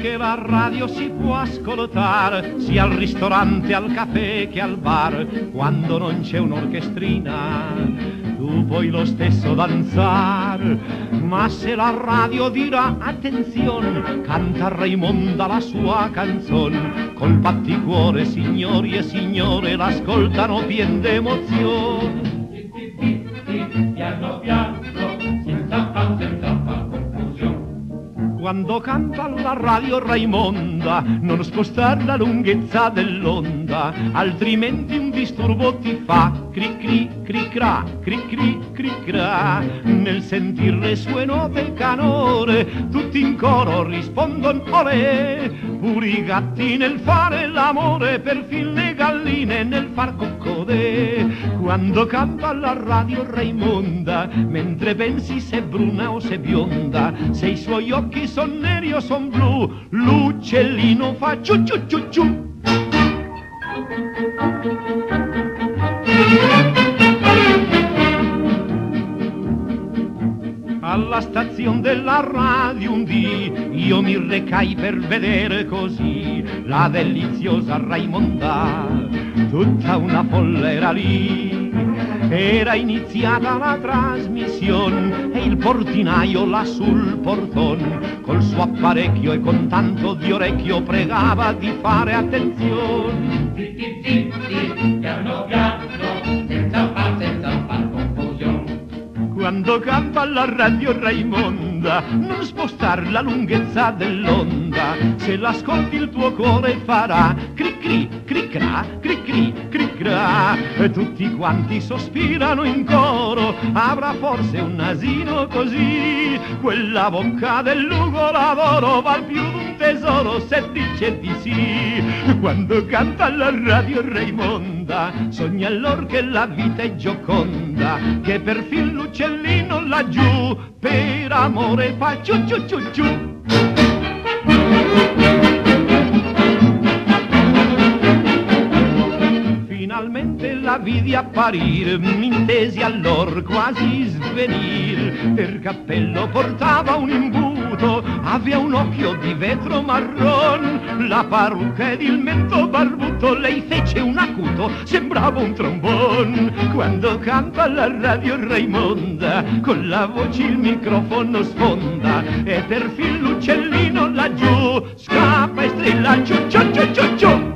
che la radio si può ascoltare sia al ristorante, al caffè che al bar. Quando non c'è un'orchestrina tu puoi lo stesso danzare, ma se la radio dirà attenzione, canta Raimonda la sua canzone, col batticuore signori e signore l'ascoltano pien d'emozione. Piano piano, senza far confusione. Quando canta la radio Raimonda, non spostare la lunghezza dell'onda, altrimenti un disturbo ti fa cri cri cri cra, cri cri cri cra. Nel sentir le sue note canore, tutti in coro rispondono olè, pure i gatti nel fare l'amore, perfino le galline nel far coccodè. Quando canta la radio Raimonda, mentre pensi se è bruna o se è bionda, se i suoi occhi son neri o son blu, l'uccellino fa ciu ciu ciu ciu. Alla stazione della radio un dì io mi recai per vedere così la deliziosa Raimonda, tutta una folla era lì. Era iniziata la trasmissione e il portinaio là sul portone col suo apparecchio e con tanto di orecchio pregava di fare attenzione. Zitti, zitti, piano piano, senza far confusione. Quando canta la radio Raimonda, non spostar la lunghezza dell'onda, se l'ascolti il tuo cuore farà cri cri cri cra, cri cri cri cra. E tutti quanti sospirano in coro, avrà forse un nasino così, quella bocca dell'ugoladoro val più d'un tesoro se dice di sì. Quando canta la radio Raimonda, sogna allor che la vita è gioconda, che perfin l'uccellino laggiù per amore fa ciu ciu ciu ciu. Finalmente la vidi apparir, m'intesi allor quasi svenir, per cappello portava un imbuto, aveva un occhio di vetro marron, la parrucca ed il mento barbuto, lei fece un acuto, sembrava un trombon. Quando canta la radio Raimonda, con la voce il microfono sfonda, e perfin l'uccellino laggiù scappa e strilla ciu ciu ciu ciu ciu.